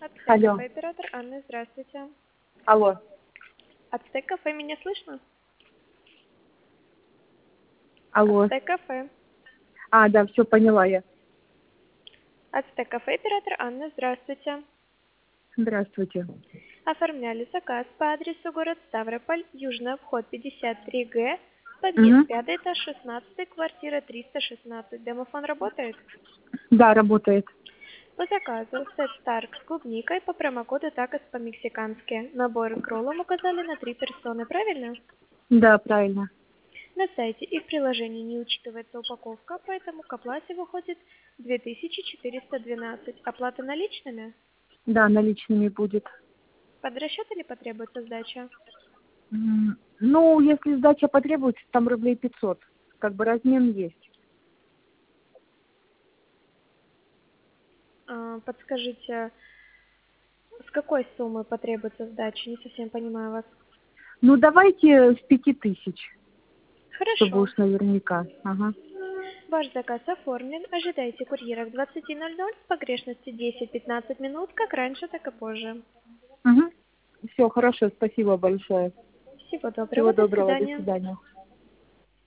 Ацтек Алло. кафе, оператор Анна, здравствуйте. Алло. Ацтек кафе, меня слышно? Алло. Ацтек кафе. Да, все поняла я. Ацтек кафе, оператор Анна, здравствуйте. Здравствуйте. Оформляли заказ по адресу город Ставрополь, Южный вход 53Г, подъезд Угу. 5 этаж 16, квартира 316. Домофон работает? Да, работает. По заказу сет Старк с клубникой по промокоду ТАКОС по-мексикански. Набор к роллам указали на 3 персоны, правильно? Да, правильно. На сайте и в приложении не учитывается упаковка, поэтому к оплате выходит 2412. Оплата наличными? Да, наличными будет. Под расчет или потребуется сдача? Ну, если сдача потребуется, там рублей 500. Как бы размен есть. Подскажите, с какой суммы потребуется сдача? Не совсем понимаю вас. Ну, давайте с 5000, чтобы Хорошо. уж наверняка. Ага. Ваш заказ оформлен. Ожидайте курьера к 20:00 с погрешностью 10-15 минут, как раньше, так и позже. Угу. Все, хорошо, спасибо большое. Всего доброго, Всего до доброго, до свидания. свидания.